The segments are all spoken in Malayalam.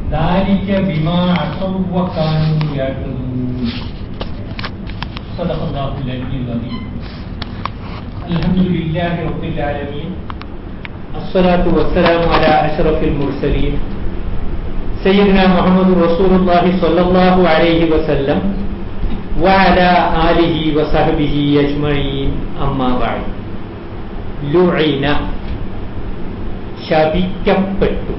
ذلك بما عصوا وكانوا يعتدون. صدق الله العلي العظيم. الحمد لله رب العالمين. الصلاة والسلام على أشرف المرسلين سيدنا محمد رسول الله صلى الله عليه وسلم وعلى آله وصحبه أجمعين. أما بعد. لعن ശപിക്കപ്പെട്ടു.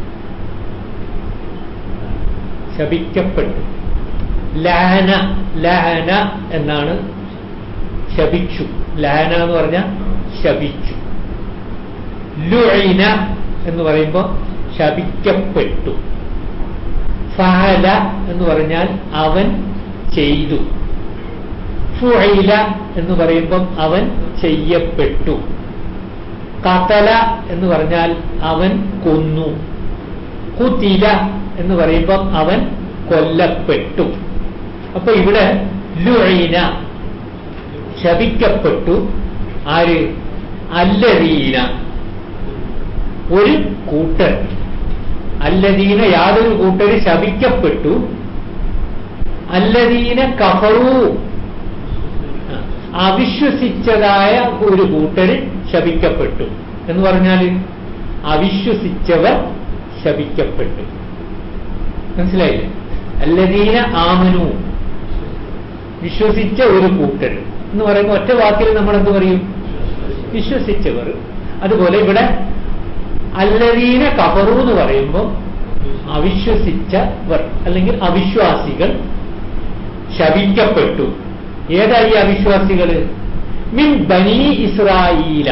ശപിക്കപ്പെട്ടു. ലഅന ലഅന എന്നാണ് ശപിച്ചു. ലഅന എന്ന് പറഞ്ഞാൽ ശപിച്ചു. ലുഇന എന്ന് പറയുമ്പോൾ ശപിക്കപ്പെട്ടു. ഫഅല എന്ന് പറഞ്ഞാൽ അവൻ ചെയ്തു. ഫുഇല എന്ന് പറയുമ്പം അവൻ ചെയ്യപ്പെട്ടു. ഖതല എന്ന് പറഞ്ഞാൽ അവൻ കൊന്നു. ഖുതില എന്ന് പറയുമ്പം അവൻ കൊല്ലപ്പെട്ടു. അപ്പൊ ഇവിടെ ലുഇന ശപിക്കപ്പെട്ടു. ആര്? അല്ലദീന ഒരു കൂട്ടർ. അല്ലദീന യാതൊരു കൂട്ടർ ശപിക്കപ്പെട്ടു. അല്ലദീന കഫറു അവിശ്വസിച്ചതായ ഒരു കൂട്ടർ ശപിക്കപ്പെട്ടു എന്ന് പറഞ്ഞാൽ അവിശ്വസിച്ചവർ ശപിക്കപ്പെട്ടു. മനസ്സിലായില്ലേ? അല്ലദീന ആമനു വിശ്വസിച്ച ഒരു കൂട്ടർ എന്ന് പറയുമ്പോൾ ഒറ്റ വാക്കിൽ നമ്മൾ എന്ത് പറയും? വിശ്വസിച്ചവർ. അതുപോലെ ഇവിടെ അല്ലദീന കഫറു എന്ന് പറയുമ്പോൾ അവിശ്വസിച്ചവർ അല്ലെങ്കിൽ അവിശ്വാസികൾ ശപിക്കപ്പെട്ടു. ഏതായി അവിശ്വാസികൾ? മിൻ ബനി ഇസ്രായീല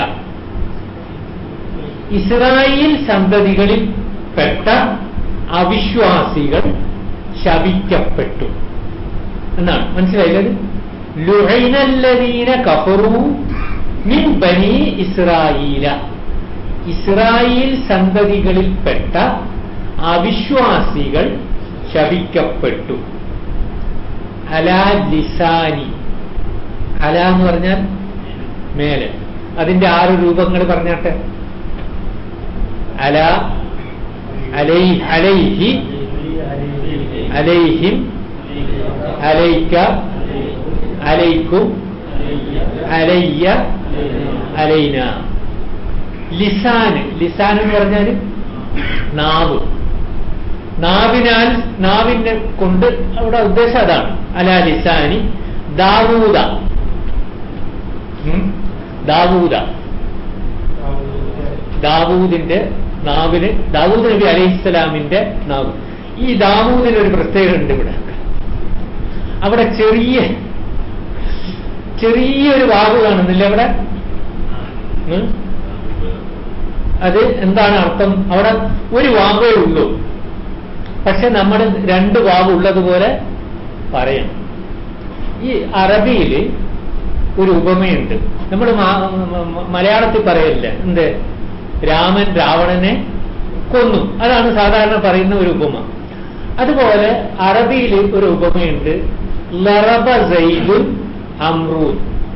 ഇസ്രായേൽ സന്തതികളിൽ പെട്ട അവിശ്വാസികൾ ശപിക്കപ്പെട്ടു എന്നാണ്. മനസ്സിലായില്ലത്? ലുഇനല്ലദീന കഫറു മിൻ ബനി ഇസ്രായീല ഇസ്രായേൽ സന്തതികളിൽപ്പെട്ട അവിശ്വാസികൾ ശപിക്കപ്പെട്ടു. അലാ ലിസാനി അല എന്ന് പറഞ്ഞാൽ മേലെ. അതിന്റെ 6 രൂപങ്ങൾ പറഞ്ഞാട്ടെ. അല, അലൈഹി, അലൈഹിം, അലൈക, അലൈക്കും, അലയ്യ, അലൈന. ലിസാൻ ലിസാൻ എന്ന് പറഞ്ഞാൽ നാവ്. നാവിനാൽ നാവിനെ കൊണ്ട് അവിടെ ഉദ്ദേശം അതാണ്. അലാ ലിസാനി ദാവൂദ ദാവൂദ ദാവൂദിന്റെ നാവിന് ദാവൂദ് നബി അലൈഹിസ്സലാമിന്റെ നാവ്. ഈ ദാവൂദിന് ഒരു പ്രത്യേകത ഉണ്ട്. അവിടെ ചെറിയൊരു വാവ് കാണുന്നില്ല അവിടെ. അത് എന്താണ് അർത്ഥം? അവിടെ ഒരു വാവേ ഉള്ളൂ. പക്ഷെ നമ്മൾ 2 വാവ് ഉള്ളതുപോലെ പറയണം. ഈ അറബിയിൽ ഒരു ഉപമയുണ്ട്. നമ്മൾ മലയാളത്തിൽ പറയില്ല. എന്ത്? രാമൻ രാവണനെ കൊന്നു. അതാണ് സാധാരണ പറയുന്ന ഒരു ഉപമ. അതുപോലെ അറബിയിൽ ഒരു ഉപമയുണ്ട്. ലറബ സൈദുൻ അമ്രൂൻ.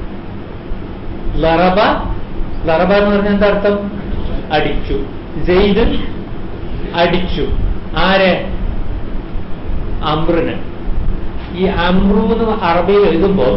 ലറബ ലറബ എന്ന് പറഞ്ഞാൽ എന്താ അർത്ഥം? അടിച്ചു. സൈദുൻ അടിച്ചു. ആരെ? അമ്രുന്. ഈ അമ്രു എന്ന് അറബിയിൽ എഴുതുമ്പോൾ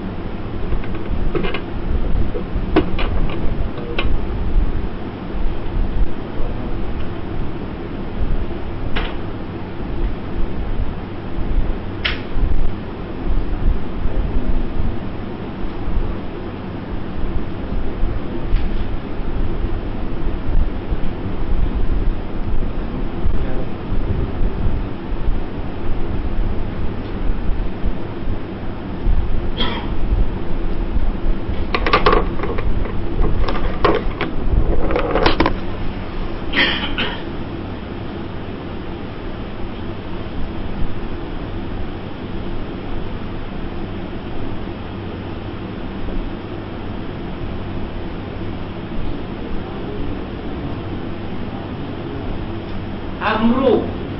അമ്രു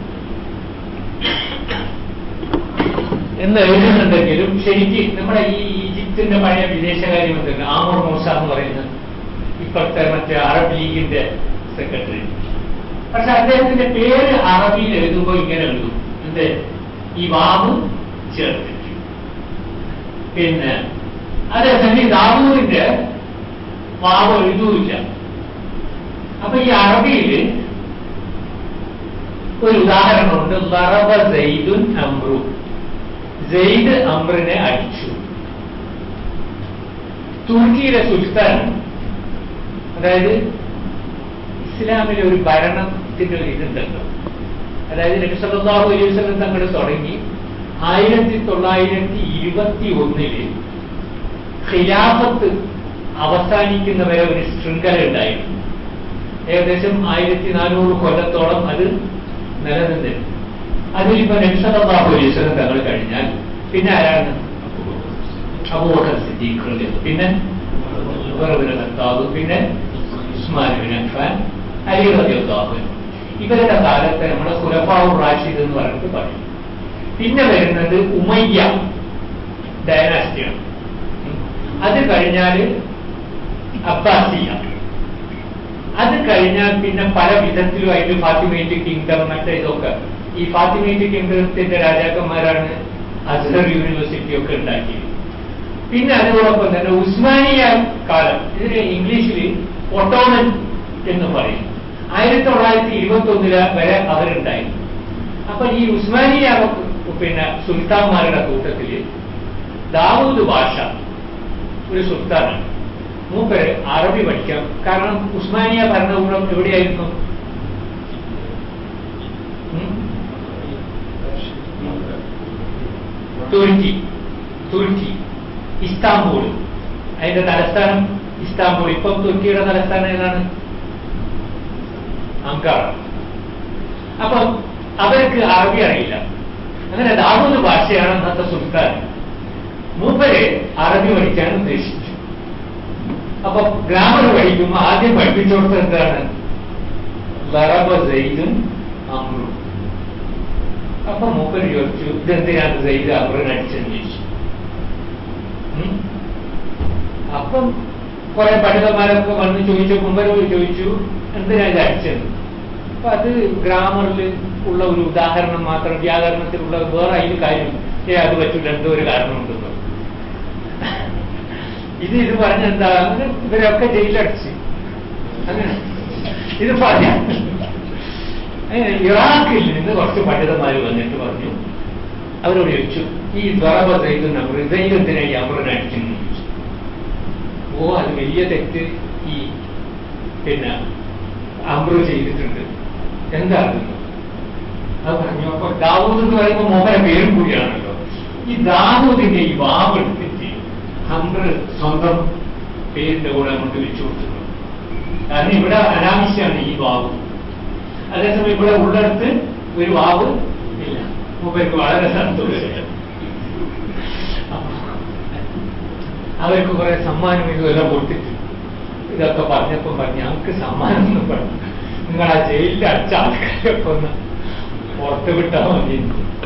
എന്ന് എഴുതുന്നുണ്ടെങ്കിലും ശരിക്ക് നമ്മുടെ ഈ ഈജിപ്തിന്റെ പഴയ വിദേശകാര്യമന്ത്രി ആമർ മൂസ എന്ന് പറയുന്നത് ഇപ്പോഴത്തെ മറ്റേ അറബ് ലീഗിന്റെ സെക്രട്ടറി പക്ഷെ അദ്ദേഹത്തിന്റെ പേര് അറബിയിൽ എഴുതുമ്പോൾ ഇങ്ങനെ എഴുതും, എന്ത് ഈ വാവ് ചേർത്തിട്ട്. പിന്നെ അതേസമയം ദാവൂദിന്റെ വാവ് എഴുതൂല്ല. അപ്പൊ ഈ അറബിയിൽ ഒരു ഉദാഹരണമുണ്ട്, ലറബ സൈദുൻ അംറു, സെയ്ദ് അംറിനെ അടിച്ചു. തുർക്കിയിലെ സുൽത്താൻ, അതായത് ഇസ്ലാമിലെ ഒരു ഭരണത്തിന്റെ ഒരു ഇതുണ്ടല്ലോ, അതായത് നബി സല്ലല്ലാഹു അലൈഹി വസല്ലം തങ്ങൾ തുടങ്ങി 1921 ഖിലാഫത്ത് അവസാനിക്കുന്നവരെ ഒരു ശൃംഖല ഉണ്ടായിരുന്നു. ഏകദേശം 1400 കൊല്ലത്തോളം അത് നിലനിന്നിരുന്നു. അതിലിപ്പോ നബി സല്ലല്ലാഹു അലൈഹി വസല്ലം തങ്ങൾ കഴിഞ്ഞാൽ പിന്നെ ആരാണ്? അബൂബക്കർ സിദ്ദീഖ്, പിന്നെ ഉമർ ഇബ്നു ഖത്താബ്, പിന്നെ ഉസ്മാൻ ഇബ്നു അഫ്ഫാൻ, അലി റളിയല്ലാഹു അൻഹു. ഇവരുടെ കാലത്തെ നമ്മുടെ ഖുലഫാഉർ റാഷിദ് എന്ന് പറഞ്ഞിട്ട് പറയും. പിന്നെ വരുന്നത് ഉമയ്യ ഡയനാസ്റ്റിയാണ്. അത് കഴിഞ്ഞാൽ അബ്ബാസിയ. അത് കഴിഞ്ഞാൽ പിന്നെ പല വിധത്തിലുമായിട്ട് ഫാത്തിമേറ്റ് കിങ്ഡം, മറ്റേ ഇതൊക്കെ. ഈ ഫാത്തിമേറ്റ് കിങ്ഡത്തിന്റെ രാജാക്കന്മാരാണ് അസ്ഹർ യൂണിവേഴ്സിറ്റി ഒക്കെ ഉണ്ടാക്കിയത്. പിന്നെ അതോടൊപ്പം തന്നെ ഉസ്മാനിയ കാലം, ഇതിന് ഇംഗ്ലീഷിൽ ഒട്ടോമൻ എന്ന് പറയും. 1921 വരെ അവരുണ്ടായിരുന്നു. അപ്പൊ ഈ ഉസ്മാനിയ പിന്നെ സുൽത്താൻമാരുടെ കൂട്ടത്തിൽ ദാവൂദ് ബാഷ ഒരു സുൽത്താനാണ്. മൂപ്പര് അറബി പഠിക്കാം. കാരണം ഉസ്മാനിയ ഭരണകൂടം എവിടെയായിരുന്നു? തുർക്കി, ഇസ്താംബൂൾ. അതിന്റെ തലസ്ഥാനം ഇസ്താംബൂൾ. ഇപ്പം തുർക്കിയുടെ തലസ്ഥാനം ഏതാണ്? അങ്കാറ. അപ്പം അവർക്ക് അറബി അറിയില്ല. അങ്ങനെ ദാവൂദ് ഭാഷയാണ് അന്നത്തെ സുൽത്താൻ. മൂപ്പര് അറബി പഠിക്കാൻ ഉദ്ദേശിച്ചു. അപ്പൊ ഗ്രാമർ പഠിക്കുമ്പോൾ ആദ്യം പഠിപ്പിച്ചു കൊടുത്തത് എന്താണ്? ലറബ സൈദുൻ അംറു. അപ്പൊ മൂപ്പര് ചോദിച്ചു, ഇതെന്തിനാണ് സൈദ് അംറിനെ അടിച്ചെന്ന് ചോദിച്ചു. അപ്പം കുറെ പണ്ഡിതന്മാരൊക്കെ വന്ന് ചോദിച്ചപ്പോൾ മുമ്പ് ചോദിച്ചു, എന്തിനാ ഇത് അടിച്ചത്? അപ്പൊ അത് ഗ്രാമറിൽ ഉള്ള ഒരു ഉദാഹരണം മാത്രം, വ്യാകരണത്തിലുള്ള വേറെ അതിന് കാര്യം അത് പറ്റില്ല, എന്തോ ഒരു കാരണമുണ്ടെന്ന്. ഇത് പറഞ്ഞെന്താ, ഇവരൊക്കെ ജയിലടച്ച്. അങ്ങനെ ഇത് പറഞ്ഞ ഇറാഖിൽ നിന്ന് കുറച്ച് പണ്ഡിതന്മാർ വന്നിട്ട് പറഞ്ഞു, അവരോട് ചോദിച്ചു, ഈ ദറബ സൈദുൻ അംറു, സൈദ് എന്തിനാ ഈ അംറിനെ അടിക്കുന്നു ചോദിച്ചു. ഓ, അത് വലിയ തെറ്റ് ഈ പിന്നെ അംറു ചെയ്തിട്ടുണ്ട്. എന്താ അത് പറഞ്ഞു. അപ്പൊ ദാവൂദ് എന്ന് പറയുമ്പോൾ മോഹന പേരും കൂടിയാണല്ലോ. ഈ ദാവൂദിന്റെ ഈ വാവ് എടുത്തിട്ട് അംറ് സ്വന്തം പേരിന്റെ കൂടെ കൊണ്ട് വെച്ചു കൊടുത്തിട്ടുണ്ട്. കാരണം ഇവിടെ അനാവശ്യമാണ് ഈ വാവ്. അതേസമയം ഇവിടെ ഉള്ളിടത്ത് ഒരു വാവ് ഇല്ല. മൂപ്പർക്ക് വളരെ സന്തോഷം. അവർക്ക് കുറെ സമ്മാനം ഇതുമെല്ലാം കൊടുത്തിട്ട് ഇതൊക്കെ പറഞ്ഞപ്പം പറഞ്ഞു, ഞങ്ങൾക്ക് സമ്മാനം ഒന്നും പറഞ്ഞു, നിങ്ങൾ ആ ജയിലിൽ അടച്ച ആൾക്കാരൊക്കെ ഒന്ന് പുറത്ത് വിട്ടാൽ മതി.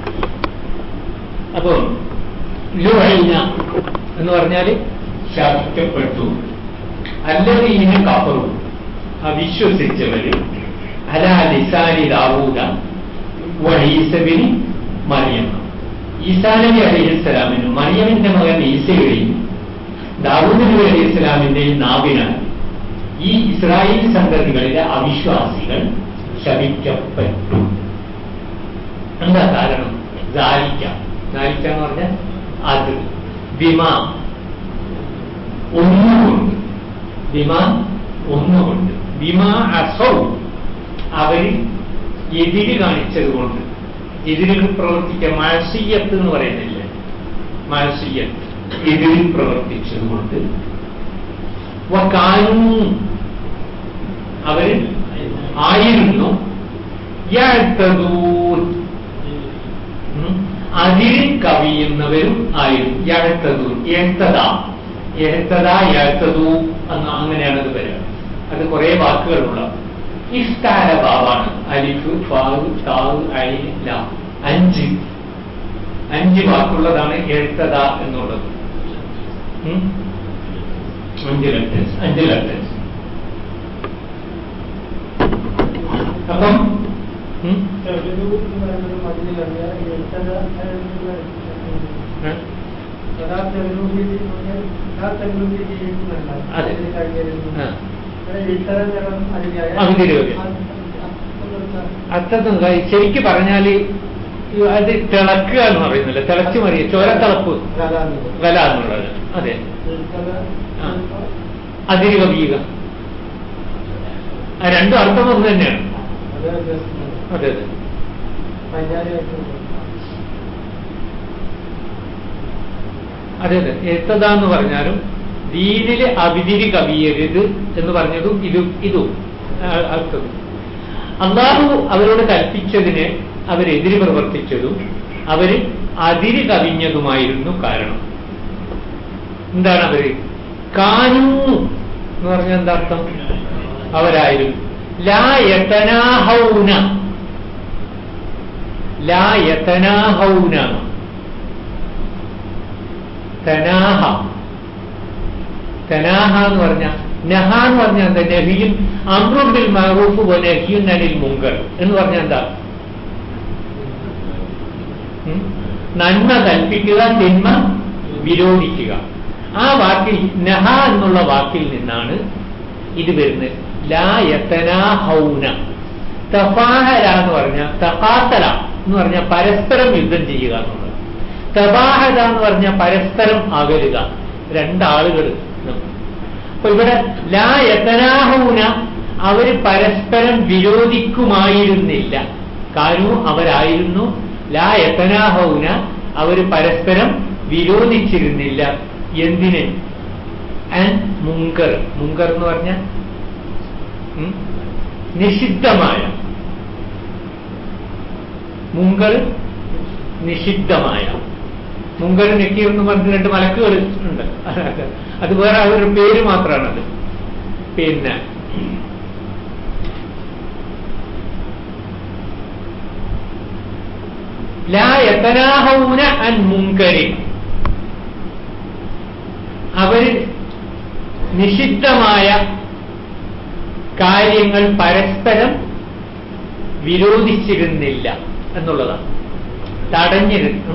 അപ്പം ലുഅയ്ന എന്ന് പറഞ്ഞാൽ ശാസിക്കപ്പെട്ടു. അല്ലദീന കഫറു, അവിശ്വസിച്ചവര്, അലാ ലിസാനി ദാവൂദ വ ഈസ ഇബ്നു മറിയം. ഈസാ നബി അലൈഹിസ്സലാമിനും മറിയമിന്റെ മകൻ ഈസയുടെയും ദാവൂദ് നബി അലൈഹിസ്സലാമിന്റെയും നാവിനാൽ ഈ ഇസ്രായേൽ സന്തതികളിലെ അവിശ്വാസികൾ ശപിക്കപ്പെട്ടു. എന്താ കാരണം? എന്ന് പറഞ്ഞാൽ അത് ബിമാ ഒന്നുകൊണ്ട്, ബിമാ അസൗ, അവര് എതിര് കാണിച്ചത് കൊണ്ട്, എതിരിൽ പ്രവർത്തിക്കുക. മഅസിയ്യത്ത് എന്ന് പറയുന്നില്ലേ, മഅസിയ്യത്ത്, എതിരിൽ പ്രവർത്തിച്ചത് കൊണ്ട്. വകാനൂ, അവര് ആയിരുന്നു, യഅ്തദൂൻ, അതിര് കവിയുന്നവരും ആയിരുന്നു. യഅ്തദൂൻ, യഅ്തദൂ എന്ന് അങ്ങനെയാണ് അത് വരിക. അത് കുറെ വാക്കുകളുള്ള ഇഫ്താല ബാബാണ്. അലിഫ്, ഫാവ്, താവ്, ഐൻ, ലാം. 5 വാക്കുള്ളതാണ് എഴുത്തത എന്നുള്ളത്. 5 ലെറ്റേഴ്സ്. അപ്പം അർത്ഥം ശരിക്ക് പറഞ്ഞാല് അത് തിളക്കുക എന്ന് പറയുന്നില്ല, തിളച്ചു മറിയ ചോരത്തിളപ്പ് വില എന്നുള്ളത്. അതെ, അതിര് കവിയുക, രണ്ടും അർത്ഥം ഒന്ന് തന്നെയാണ്. അതെ അതെ. അതെ അതെ. എത്തതാന്ന് പറഞ്ഞാലും ദീനില് അവിതിരി കവിയരുത് എന്ന് പറഞ്ഞതും ഇതും അർത്ഥം. അള്ളാഹു അവരോട് കൽപ്പിച്ചതിന് അവരെതിര് പ്രവർത്തിച്ചതും അവര് അതിര് കവിഞ്ഞതുമായിരുന്നു കാരണം. എന്താണ് അവര്? കാനൂ എന്ന് പറഞ്ഞാൽ എന്താ അർത്ഥം? അവരായിരുന്നു. ലാ യതനാഹൗന, ലാ യതനാഹൗന, തനാഹ, തനാഹ എന്ന് പറഞ്ഞാൽ, നഹ എന്ന് പറഞ്ഞാൽ എന്താ? നഹിയും അംറുൻ ബിൽ മഅറൂഫ് വ നഹിയുൻ അനിൽ മുങ്കർ എന്ന് പറഞ്ഞാൽ എന്താ? നന്മ കൽപ്പിക്കുക, തിന്മ വിരോധിക്കുക. ആ വാക്കിൽ നഹ എന്നുള്ള വാക്കിൽ നിന്നാണ് ഇത് വരുന്നത്. ലാ യതനാഹൗന. തഫാഹല എന്ന് പറഞ്ഞാൽ, തഖാത്തല എന്ന് പറഞ്ഞാൽ പരസ്പരം യുദ്ധം ചെയ്യുക എന്നുള്ളത്. തബാഹദ എന്ന് പറഞ്ഞാൽ പരസ്പരം അകലുക, രണ്ടാളുകൾ. അപ്പൊ ഇവിടെ ലാ യതനാഹൗന, അവര് പരസ്പരം വിരോധിക്കുമായിരുന്നില്ല. കാനൂ അവരായിരുന്നു, ലാ യതനാഹൗന അവര് പരസ്പരം വിരോധിച്ചിരുന്നില്ല. എന്തിന്? അൻ മുങ്കർ. മുങ്കർ എന്ന് പറഞ്ഞാൽ നിഷിദ്ധമായ, മുങ്കർ നിഷിദ്ധമായ. മുങ്കർ നക്കീർ എന്ന് പറഞ്ഞ രണ്ട് മലക്കുകൾ ഉണ്ട്, അത് വേറെ അവരുടെ പേര് മാത്രമാണത്. പിന്നെ ലാ യതനാഹൗന അൻ മുങ്കരി, അവര് നിഷിദ്ധമായ കാര്യങ്ങൾ പരസ്പരം വിരോധിച്ചിരുന്നില്ല എന്നുള്ളതാണ്. തടഞ്ഞിരുന്നു.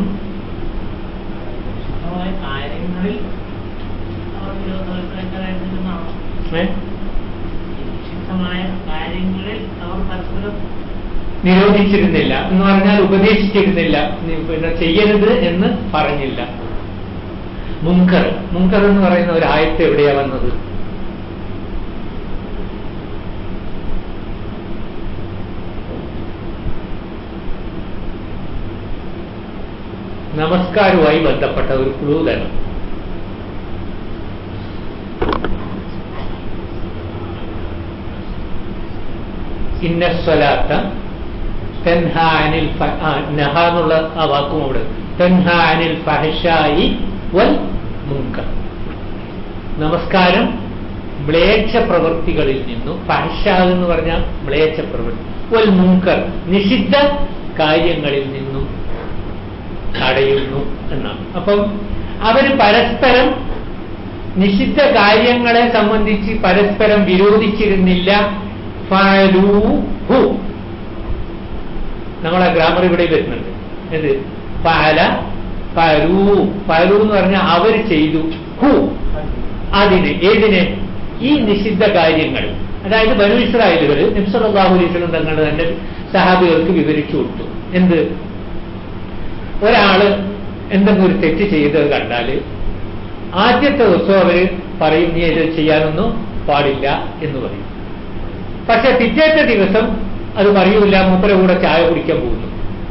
നിരോധിച്ചിരുന്നില്ല എന്ന് പറഞ്ഞാൽ ഉപദേശിച്ചിരുന്നില്ല, പിന്നെ ചെയ്യരുത് എന്ന് പറഞ്ഞില്ല. മുങ്കർ, മുങ്കർ എന്ന് പറയുന്ന ഒരു ആയത്ത് എവിടെയാ വന്നത്? നമസ്കാരവുമായി ബന്ധപ്പെട്ട ഒരു ക്ലൂ തന്നെ. ഇന്ന സ്വലാത്ത തൻഹാ അനിൽ നഹ എന്നുള്ള ആ വാക്കും അവിടെ, തൻഹാ അനിൽ ഫഹ്ശായി വൽ മുങ്കർ. നമസ്കാരം മ്ലേച്ഛ പ്രവൃത്തികളിൽ നിന്നും, ഫഹ്ശാ എന്ന് പറഞ്ഞാൽ മ്ലേച്ഛ പ്രവൃത്തി, വൽ മുങ്കർ നിഷിദ്ധ കാര്യങ്ങളിൽ നിന്നും തടയുന്നു എന്നാണ്. അപ്പം അവര് പരസ്പരം നിഷിദ്ധ കാര്യങ്ങളെ സംബന്ധിച്ച് പരസ്പരം വിരോധിച്ചിരുന്നില്ല. ഫഅലൂഹു, നമ്മളെ ഗ്രാമർ ഇവിടെ വരുന്നുണ്ട്. എന്ത്? ഫഅല, ഫഅലൂ, ഫഅലൂ എന്ന് പറഞ്ഞാൽ അവർ ചെയ്തു. ഹു, അതിന്, ഏതിന്? ഈ നിഷിദ്ധ കാര്യങ്ങൾ. അതായത് ബനൂ ഇസ്രായേലുകൾ നബി സല്ലല്ലാഹു അലൈഹി വസല്ലം തങ്ങളുടെ തന്നെ സഹാബികൾക്ക് വിവരിച്ചു കൊടുത്തു. എന്ത്? ഒരാള് എന്തെങ്കിലും ഒരു തെറ്റ് ചെയ്തത് കണ്ടാല് ആദ്യത്തെ ദിവസം അവര് പറയും, നീ ഇത് ചെയ്യാനൊന്നും പാടില്ല എന്ന് പറയും. പക്ഷെ പിറ്റേത്തെ ദിവസം അത് പറയൂല, മൂപ്പരെ കൂടെ ചായ കുടിക്കാൻ പോകുന്നു.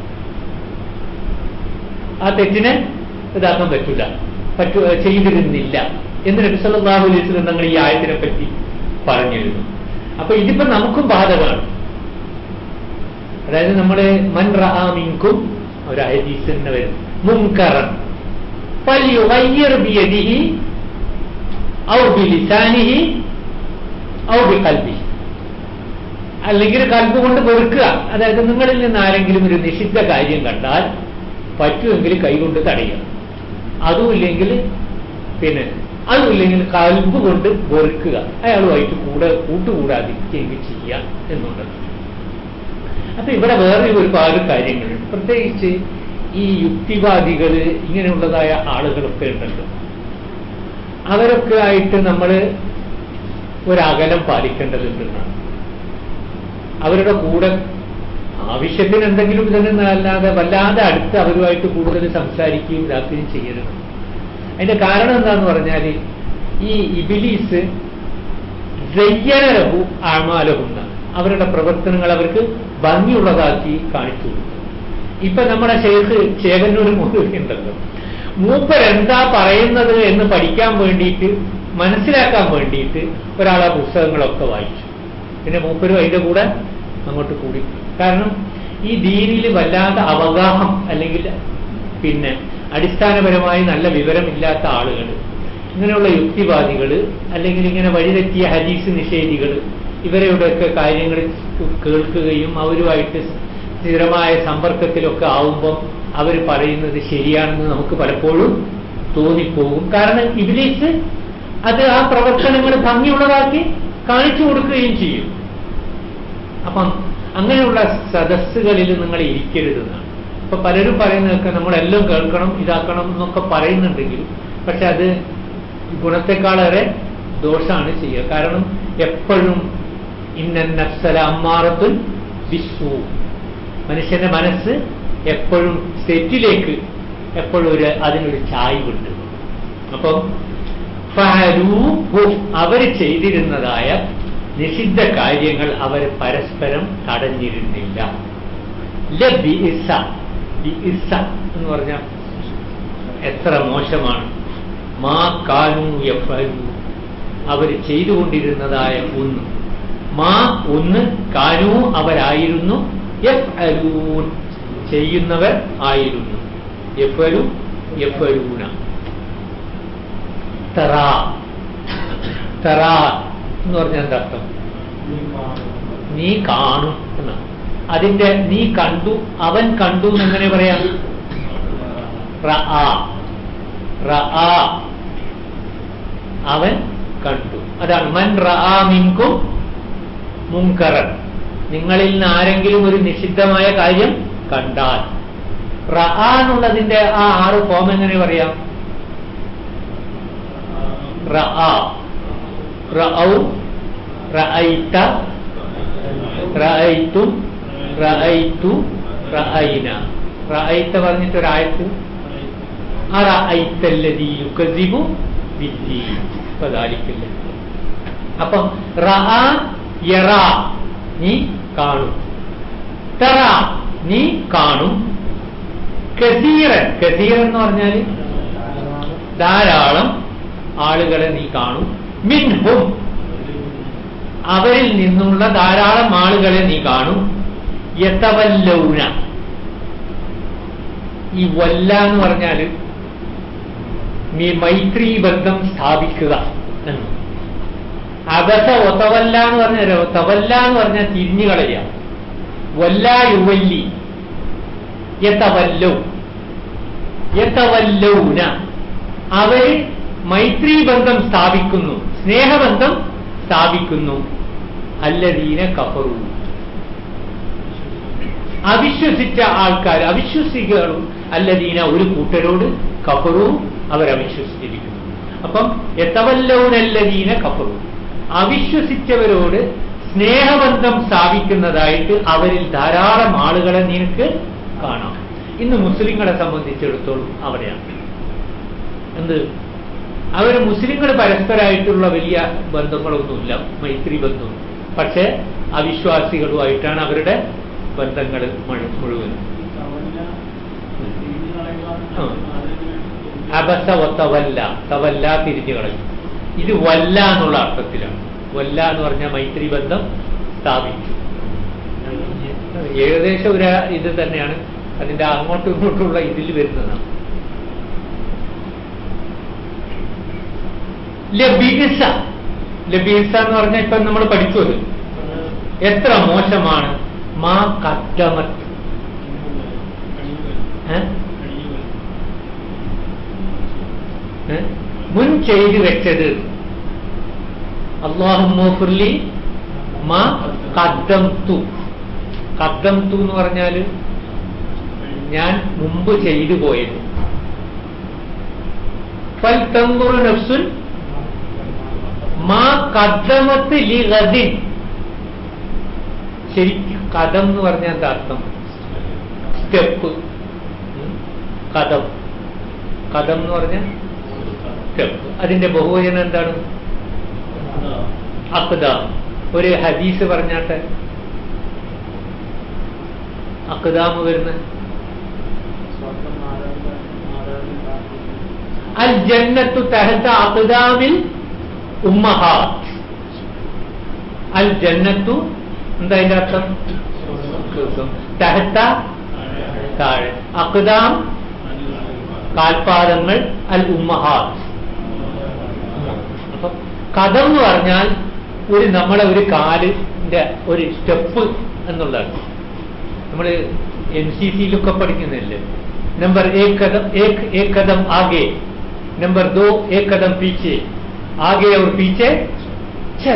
ആ തെറ്റിനെ ഇതാക്കാൻ പറ്റില്ല, ചെയ്തിരുന്നില്ല എന്ന് നബി സല്ലല്ലാഹു അലൈഹി വസല്ലം തങ്ങൾ ഈ ആയത്തിനെ പറ്റി പറഞ്ഞിരുന്നു. അപ്പൊ ഇതിപ്പോ നമുക്കും ബാധകമാണ്. അതായത് നമ്മള് മൻ റഅ മിൻകും, ഒരു ഹദീസ് തന്നെ വരും, മുൻകറൻ ഫൽയുഗയ്യിർ ബിയദിഹി ഔ ബിലിസാനിഹി ഔ ബിഖൽബിഹി, അല്ലെങ്കിൽ കൽബ് കൊണ്ട് വെറുക്കുക. അതായത് നിങ്ങളിൽ നിന്ന് ആരെങ്കിലും ഒരു നിഷിദ്ധ കാര്യം കണ്ടാൽ പറ്റുമെങ്കിൽ കൈകൊണ്ട് തടയുക, അതുമില്ലെങ്കിൽ പിന്നെ അതുമില്ലെങ്കിൽ കൽബ് കൊണ്ട് വെറുക്കുക, അയാളുമായിട്ട് കൂട്ടുകൂടാതിരിക്കുകയെങ്കിൽ ചെയ്യുക എന്നുള്ളത്. അപ്പൊ ഇവിടെ വേറെ ഒരുപാട് കാര്യങ്ങളുണ്ട്. പ്രത്യേകിച്ച് ഈ യുക്തിവാദികൾ ഇങ്ങനെയുള്ളതായ ആളുകളൊക്കെ ഉണ്ടല്ലോ, അവരൊക്കെ ആയിട്ട് നമ്മൾ ഒരകലം പാലിക്കേണ്ടതുണ്ടെന്നാണ്. അവരുടെ കൂടെ ആവശ്യത്തിന് എന്തെങ്കിലും ഇതെന്നല്ലാതെ വല്ലാതെ അടുത്ത് അവരുമായിട്ട് കൂടുതൽ സംസാരിക്കുകയും ഇതാക്കുകയും ചെയ്യരുത്. അതിന്റെ കാരണം എന്താന്ന് പറഞ്ഞാൽ ഈ ഇബിലീസ് സയ്യനലഹു അഅ്മാലഹുന്ന, അവരുടെ പ്രവർത്തനങ്ങൾ അവർക്ക് ഭംഗിയുള്ളതാക്കി കാണിച്ചു കൊടുക്കും. ഇപ്പൊ നമ്മുടെ ചേകന്നൂർ മൂലി ഉണ്ടല്ലോ, മൂപ്പരെന്താ പറയുന്നത് എന്ന് പഠിക്കാൻ വേണ്ടിയിട്ട്, മനസ്സിലാക്കാൻ വേണ്ടിയിട്ട് ഒരാൾ ആ പുസ്തകങ്ങളൊക്കെ വായിച്ചു. പിന്നെ മൂപ്പരും അതിന്റെ കൂടെ അങ്ങോട്ട് കൂടി. കാരണം ഈ ദീനിൽ വല്ലാതെ അവഗാഹം അല്ലെങ്കിൽ പിന്നെ അടിസ്ഥാനപരമായി നല്ല വിവരമില്ലാത്ത ആളുകൾ, ഇങ്ങനെയുള്ള യുക്തിവാദികൾ, അല്ലെങ്കിൽ ഇങ്ങനെ വഴിതെറ്റിയ ഹദീസ് നിഷേധികൾ, ഇവരുടെയൊക്കെ കാര്യങ്ങൾ കേൾക്കുകയും അവരുമായിട്ട് സ്ഥിരമായ സമ്പർക്കത്തിലൊക്കെ ആവുമ്പം അവർ പറയുന്നത് ശരിയാണെന്ന് നമുക്ക് പലപ്പോഴും തോന്നിപ്പോകും. കാരണം ഇബ്ലീസ് അത് ആ പ്രവർത്തനങ്ങൾ ഭംഗിയുള്ളതാക്കി കാണിച്ചു കൊടുക്കുകയും ചെയ്യും. അപ്പം അങ്ങനെയുള്ള സദസ്സുകളിൽ നിങ്ങൾ ഇരിക്കരുതെന്നാണ്. ഇപ്പൊ പലരും പറയുന്നതൊക്കെ നമ്മളെല്ലാം കേൾക്കണം, ഇതാക്കണം എന്നൊക്കെ പറയുന്നുണ്ടെങ്കിലും പക്ഷെ അത് ഗുണത്തെക്കാളേറെ ദോഷമാണ് ചെയ്യുക. കാരണം എപ്പോഴും ഇന്നൻ നഫ്സല അമ്മാറത്തുൻ ബിസ്സൂ, മനുഷ്യന്റെ മനസ്സ് എപ്പോഴും തെറ്റിലേക്ക് എപ്പോഴും അതിനൊരു ചായ്വുണ്ട്. അപ്പം അവർ ചെയ്തിരുന്നതായ നിഷിദ്ധ കാര്യങ്ങൾ അവർ പരസ്പരം തടഞ്ഞിരുന്നില്ല. ബിഇസ എന്ന് പറഞ്ഞാൽ എത്ര മോശമാണ്. മാ കാനൂ യഫ്അലൂ, അവർ ചെയ്തുകൊണ്ടിരുന്നതായ ഒന്ന്, മാ ഒന്ന്, കാനൂ അവരായിരുന്നു, യഫ്അലൂൻ ചെയ്യുന്നവർ ആയിരുന്നു, യഫ്അലു യഫ്അലൂന. തറാ തറാ എന്ന് പറഞ്ഞാൽ എന്താ അർത്ഥം? നീ കാണും എന്നാണ്. അതിന്റെ നീ കണ്ടു, അവൻ കണ്ടു എന്നെങ്ങനെ പറയാം? റആ, റആ അവൻ കണ്ടു. അതാണ് മൻ റആ മിൻകും മുൻകറൻ, നിങ്ങളിൽ നിന്ന് ആരെങ്കിലും ഒരു നിഷിദ്ധമായ കാര്യം കണ്ടാൽ. റആ എന്നുള്ളതിന്റെ ആ 6 ഫോം എങ്ങനെ പറയാം? റആ, റഔ, റഅയ്ത, റഅയ്തും, റഅയ്തു, റഅയ്ന. റഅയ്ത പറഞ്ഞിട്ടൊരായത്ത് അറഅയ്തല്ലദീ യുകസിബു ബിദ്ദീൻ ഫദാലിക്കല്ല. അപ്പം റആ യറാ നീ കാണും, തറാ നീ കാണും, കസീറൻ, കസീറൻ എന്ന് പറഞ്ഞാൽ ധാരാളം ആളുകളെ നീ കാണും, മിൻഹും അവരിൽ നിന്നുള്ള ധാരാളം ആളുകളെ നീ കാണും, യതവല്ലൗന. ഈ വല്ല എന്ന് പറഞ്ഞാൽ മൈത്രി ബന്ധം സ്ഥാപിക്കുക എന്ന്. അബസ ഒതവല്ല എന്ന് പറഞ്ഞാൽ, തവല്ല എന്ന് പറഞ്ഞാൽ തിരിഞ്ഞു കളയുക. വല്ല യുവല്ലി, യതവല്ലൗ, യതവല്ലൗന അവര് മൈത്രി ബന്ധം സ്ഥാപിക്കുന്നു, സ്നേഹബന്ധം സ്ഥാപിക്കുന്നു. അല്ലദീന കഫറു അവിശ്വസിച്ച ആൾക്കാർ, അവിശ്വസികളും, അല്ലദീന ഒരു കൂട്ടരോട്, കഫറു അവരവിശ്വസിച്ചിരിക്കുന്നു. അപ്പം യതവല്ലൗനല്ലദീന കഫറു അവിശ്വസിച്ചവരോട് സ്നേഹബന്ധം സ്ഥാപിക്കുന്നതായിട്ട് അവരിൽ ധാരാളം ആളുകളെ നിനക്ക് കാണാം. ഇന്ന് മുസ്ലിങ്ങളെ സംബന്ധിച്ചിടത്തോളം അവിടെയാണ് എന്ത്, അവർ മുസ്ലിങ്ങൾ പരസ്പരമായിട്ടുള്ള വലിയ ബന്ധങ്ങളൊന്നുമില്ല, മൈത്രി ബന്ധവും. പക്ഷെ അവിശ്വാസികളുമായിട്ടാണ് അവരുടെ ബന്ധങ്ങൾ മുഴുവൻ. അബസ വത്തവല്ല, തവല്ല തിരിഞ്ഞു കളയും. ഇത് വല്ല എന്നുള്ള അർത്ഥത്തിലാണ്. വല്ല എന്ന് പറഞ്ഞാൽ മൈത്രി ബന്ധം സ്ഥാപിച്ചു. ഏകദേശം ഒരു ഇത് തന്നെയാണ്, അതിന്റെ അങ്ങോട്ടും ഇങ്ങോട്ടുള്ള ഇതിൽ വരുന്നതാണ്. ലബീസ, ലബീസ എന്ന് പറഞ്ഞാൽ ഇപ്പൊ നമ്മൾ പഠിച്ചത് എത്ര മോശമാണ്. മാ കദ്ദമത്ത്, മുൻ ചെയ്തു വെച്ചത്. അല്ലാഹുമ്മ ഗ്ഫിർലി മാ ഖദ്ദംതു, ഖദ്ദംതു എന്ന് പറഞ്ഞാൽ ഞാൻ മുമ്പ് ചെയ്തു പോയത്. ഫൽതൻദുറു നഫ്സുൻ മാ ഖദ്ദമത് ലിഗദിൻ. ശരിക്കും കഥം എന്ന് പറഞ്ഞാൽ എന്താ അർത്ഥം? സ്റ്റെപ്പ്. കഥം കഥം എന്ന് പറഞ്ഞാൽ സ്റ്റെപ്പ്. അതിന്റെ ബഹുവചനം എന്താണ്? അഖ്ദാം. ഒരു ഹദീസ് പറഞ്ഞാട്ടെ അഖ്ദാം വരുന്ന അൽ ജന്നത്തു തഹത അഖ്ദാമിൽ ഉമ്മഹാത്ത്. അൽ ജന്നത്തു എന്താ അതിന്റെ അർത്ഥം? തഹത്ത താഴെ, അഖ്ദാം കാൽപാദങ്ങൾ, അൽ ഉമ്മഹാത്ത്. അപ്പൊ കഥം എന്ന് പറഞ്ഞാൽ നമ്മളെ ഒരു കാലിന്റെ ഒരു സ്റ്റെപ്പ് എന്നുള്ളതാണ്. നമ്മൾ NCC-യിലൊക്കെ പഠിക്കുന്നില്ലേ, നമ്പർ एक कदम आगे, नंबर 2 एक कदम पीछे, आगे और पीछे चल.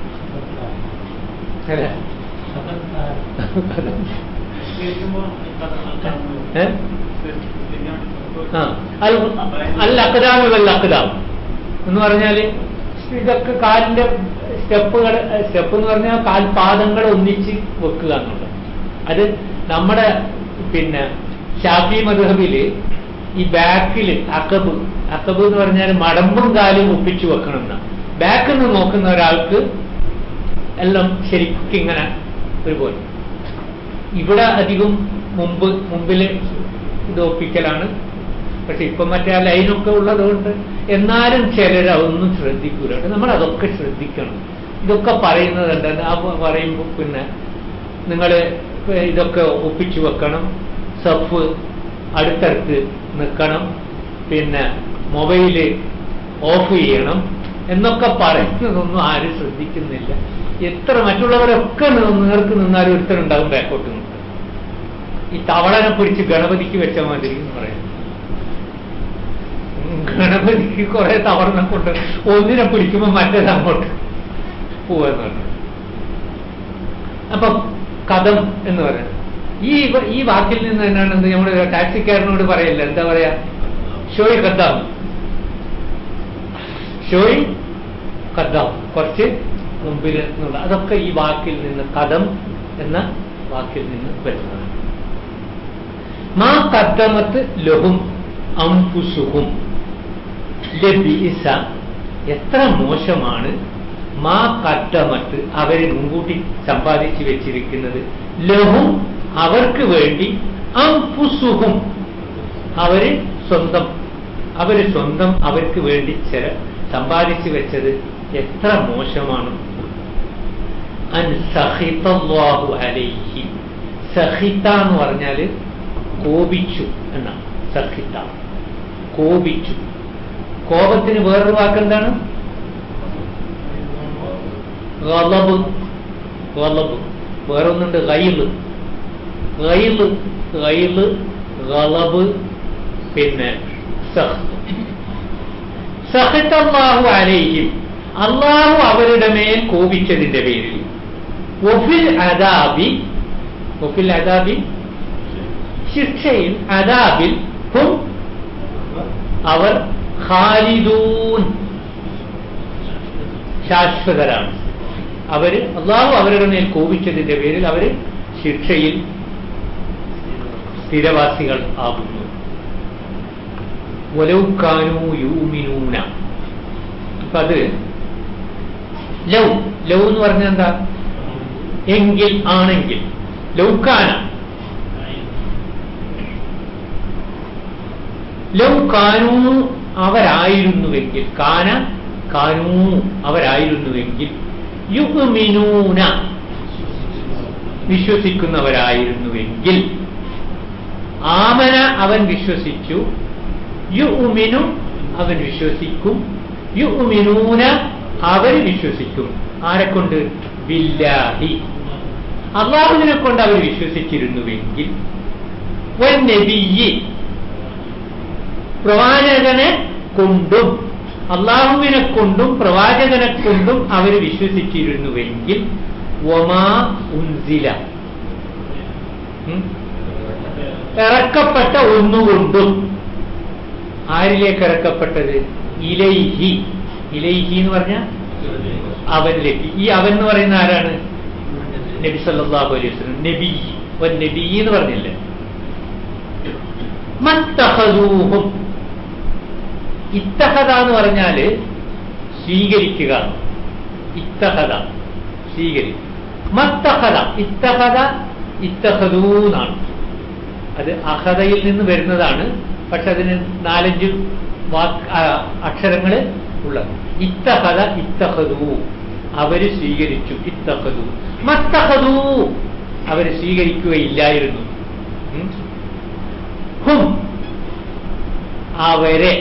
അൽ അഖ്ദാമി വൽ അഖ്ദാം എന്ന് പറഞ്ഞാല് ഇതൊക്കെ കാലിന്റെ സ്റ്റെപ്പ് എന്ന് പറഞ്ഞാൽ കാൽപാദങ്ങൾ ഒന്നിച്ച് വെക്കുക എന്നുള്ളത്. അത് നമ്മുടെ ഷാഫി മദ്ഹബില് ഈ ബാക്കില് അഖബ് എന്ന് പറഞ്ഞാൽ മടമ്പും കാലും ഒപ്പിച്ചു വെക്കണം എന്നാ. ബാക്കിൽ നിന്ന് നോക്കുന്ന ഒരാൾക്ക് എല്ലാം ശരിക്കും ഇങ്ങനെ ഒരുപോലെ. ഇവിടെ അധികം മുമ്പില് ഇത് ഒപ്പിക്കലാണ്. പക്ഷെ ഇപ്പം മറ്റേ ആ ലൈനൊക്കെ ഉള്ളതുകൊണ്ട് എന്നാലും ചിലർ അതൊന്നും ശ്രദ്ധിക്കൂല. നമ്മൾ അതൊക്കെ ശ്രദ്ധിക്കണം. ഇതൊക്കെ പറയുന്നത് എന്താണ്? ആ പറയുമ്പോൾ നിങ്ങൾ ഇതൊക്കെ ഒപ്പിച്ചു വെക്കണം, സഫ് അടുത്തടുത്ത് നിൽക്കണം, മൊബൈല് ഓഫ് ചെയ്യണം എന്നൊക്കെ പറയുന്നതൊന്നും ആരും ശ്രദ്ധിക്കുന്നില്ല. എത്ര മറ്റുള്ളവരൊക്കെ നേർക്ക് നിന്നാലും ഒരുത്തരുണ്ടാകും ബാക്കോട്ട് നിന്ന്. ഈ തവളനെ പിടിച്ച് ഗണപതിക്ക് വെച്ച മാതിരി എന്ന് പറയാം. ഗണപതിക്ക് കുറെ തവളനെ കൊണ്ട് ഒന്നിനെ പിടിക്കുമ്പോൾ മറ്റേത് അങ്ങോട്ട് പോവാന്ന് പറഞ്ഞു. അപ്പൊ കഥം എന്ന് പറയാം. ഈ വാക്കിൽ നിന്ന് തന്നെയാണ് നമ്മുടെ ടാക്സിക്കാരനോട് പറയല്ല, എന്താ പറയാ, ഷോയ് കദ്ദാം, ഷോയ് കദ്ദാം, കുറച്ച് മുമ്പിൽ എന്നുള്ള അതൊക്കെ ഈ വാക്കിൽ നിന്ന്, കഥം എന്ന വാക്കിൽ നിന്ന് വരുന്നതാണ്. മാ കദ്ദമത്ത് ലഹും അംഫുസുഹും ലബിഇസ, എത്ര മോശമാണ്, മാ കദ്ദമത്ത് അവരെ മുൻകൂട്ടി സമ്പാദിച്ചു വെച്ചിരിക്കുന്നത്, ലഹും അവർക്ക് വേണ്ടി, അംഫുസുഹും അവര് സ്വന്തം അവർക്ക് വേണ്ടി സമ്പാദിച്ചു വെച്ചത് എത്ര മോശമാണ്. അൻ സഖിതല്ലാഹു അലൈഹി, സഖിത എന്ന് പറഞ്ഞാല് കോപിച്ചു എന്നാണ്. സഖിത കോപിച്ചു. കോപത്തിന് വേറൊരു വാക്കെന്താണ്? ഗളബ്. ഗളബ് വേറൊന്നുണ്ട്, ഗൈല്. ഗൈല് ഗളബ് സഖിതല്ലാഹു അലൈഹിം, അള്ളാഹു അവരുടെ മേൽ കോപിച്ചതിന്റെ പേരിൽ, വഫിൽ അദാബി ശിക്ഷയിൽ, അദാബിൽ ഹും അവർ ഖാലിദൂൻ ശാശ്വതരാണ്. അള്ളാഹു അവരുടെ മേൽ കോപിച്ചതിന്റെ പേരിൽ അവര് ശിക്ഷയിൽ സ്ഥിരവാസികൾ ആകുന്നു. വലൗകാനൂ യൂമിനൂന. അപ്പൊ അത് ലൗ എന്ന് പറഞ്ഞാൽ എന്താ? എങ്കിൽ, ആണെങ്കിൽ. ലൗകാന, ലൗകാനൂ അവരായിരുന്നുവെങ്കിൽ, കാനൂ അവരായിരുന്നുവെങ്കിൽ, യുഗ്മിനൂന വിശ്വസിക്കുന്നവരായിരുന്നുവെങ്കിൽ, ആമന അവൻ വിശ്വസിച്ചു, യുഅ്മിനു അവൻ വിശ്വസിക്കും, യുഅ്മിനൂന അവർ വിശ്വസിക്കും. ആരെക്കൊണ്ട്? ബില്ലാഹി അള്ളാഹുവിനെ കൊണ്ട് അവർ വിശ്വസിച്ചിരുന്നുവെങ്കിൽ, വന്നബിയ്യി പ്രവാചകനെ കൊണ്ടും, അള്ളാഹുവിനെ കൊണ്ടും പ്രവാചകനെ കൊണ്ടും അവർ വിശ്വസിച്ചിരുന്നുവെങ്കിൽ, വമാ ഉൻസില ഇറക്കപ്പെട്ട ഒന്നുകൊണ്ടും. ആരിലേക്ക് ഇറക്കപ്പെട്ടത്? ഇലൈഹി. ഇലൈഹി എന്ന് പറഞ്ഞാൽ അവനിലേക്ക്. ഈ അവൻ എന്ന് പറയുന്ന ആരാണ്? നബി സല്ലല്ലാഹു അലൈഹി വസല്ലം. നബി നബി എന്ന് പറഞ്ഞില്ലേ? മത്തഖദൂഹും. ഇത്തഖദ എന്ന് പറഞ്ഞാല് സ്വീകരിക്കുക. ഇത്തഖദ സ്വീകരിക്കുക. മത്തഖദ ഇത്തഖദ ഇത്തഖദൂന്നാണ്. അത് അഖദയിൽ നിന്ന് വരുന്നതാണ്. പക്ഷെ അതിന് 4-5 അക്ഷരങ്ങൾ ഉള്ളത്. ഇത്തഖദ ഇത്തഖദൂ, അവര് സ്വീകരിച്ചു. ഇത്തഖദൂ. മത്തഖദൂ, അവര് സ്വീകരിക്കുകയില്ലായിരുന്നു. ഹും, അവരെ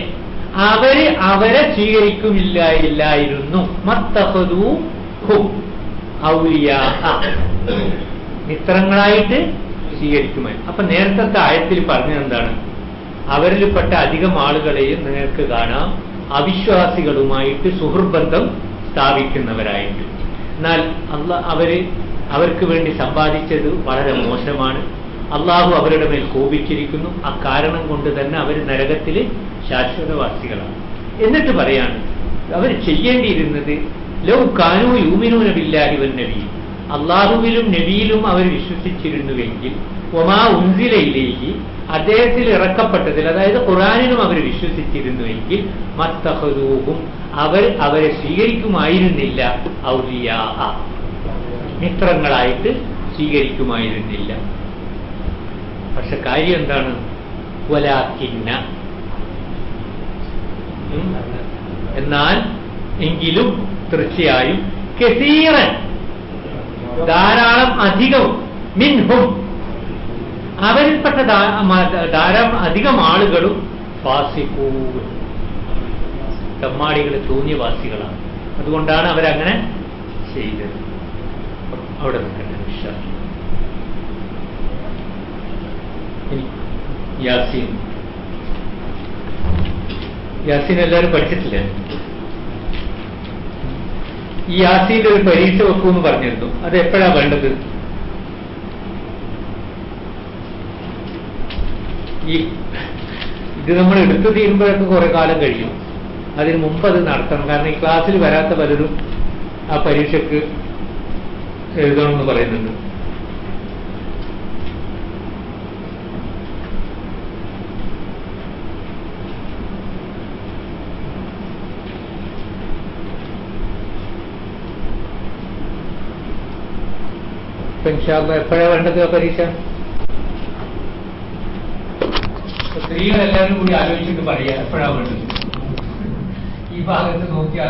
സ്വീകരിക്കുമില്ലായിരുന്നു. മത്തഖദൂ ഹും ഔലിയാ, മിത്രങ്ങളായിട്ട് സ്വീകരിക്കുമായി. അപ്പൊ നേരത്തെ ആയത്തിൽ പറഞ്ഞത് എന്താണ്? അവരിൽപ്പെട്ട അധികം ആളുകളെയും നിങ്ങൾക്ക് കാണാം അവിശ്വാസികളുമായിട്ട് സുഹൃബന്ധം സ്ഥാപിക്കുന്നവരായിട്ട്. എന്നാൽ അവർക്ക് വേണ്ടി സമ്പാദിച്ചത് വളരെ മോശമാണ്. അള്ളാഹു അവരുടെ മേൽ കോപിച്ചിരിക്കുന്നു. അക്കാരണം കൊണ്ട് തന്നെ അവർ നരകത്തിൽ ശാശ്വതവാസികളാണ്. എന്നിട്ട് പറയാണ് അവർ ചെയ്യേണ്ടിയിരുന്നത് ലൗ കാനൂ യൂമിനൂന ബില്ലാഹി വന്നബി, അള്ളാഹുവിലും നബിയിലും അവർ വിശ്വസിച്ചിരുന്നുവെങ്കിൽ, വമാ ഉൻസില ഇലൈഹി, അദ്ദേഹത്തിൽ ഇറക്കപ്പെട്ടതിൽ, അതായത് ഖുർആനിലും അവർ വിശ്വസിച്ചിരുന്നുവെങ്കിൽ, മത്തഖദൂഹും, അവരെ സ്വീകരിക്കുമായിരുന്നില്ല. ഔലിയാ, മിത്രങ്ങളായിട്ട് സ്വീകരിക്കുമായിരുന്നില്ല. പക്ഷെ കാര്യം എന്താണ്? വലാകിന്ന, എന്നാൽ എങ്കിലും തീർച്ചയായും കസീറൻ, ധാരാളം അധികവും, മിൻഹും, അവരിൽപ്പെട്ട ധാരാളം അധികം ആളുകളും ഫാസിഖൂൻ, തെമ്മാടികൾ, തോന്നിയവാസികളാണ്. അതുകൊണ്ടാണ് അവരങ്ങനെ ചെയ്തത്. അവിടെ നിൽക്കട്ടെ. യാസീൻ എല്ലാവരും പഠിച്ചിട്ടില്ലേ? ഈ യാസീന്റെ ഒരു പരീക്ഷ വെക്കൂന്ന് പറഞ്ഞിരുന്നു. അത് എപ്പോഴാ വേണ്ടത്? ഇത് നമ്മൾ എടുത്തു തീരുമ്പോഴൊക്കെ കുറെ കാലം കഴിയും. അതിന് മുമ്പ് അത് നടത്തണം. കാരണം ഈ ക്ലാസ്സിൽ വരാത്ത പലരും ആ പരീക്ഷയ്ക്ക് എഴുതണമെന്ന് പറയുന്നുണ്ട്. എപ്പോഴാ വേണ്ടത് ആ പരീക്ഷ? സ്ത്രീകളെല്ലാവരും കൂടി ആലോചിച്ചിട്ട് പറയാ എപ്പോഴാ വേണ്ടത്. ഈ ഭാഗത്ത് നോക്കിയാൽ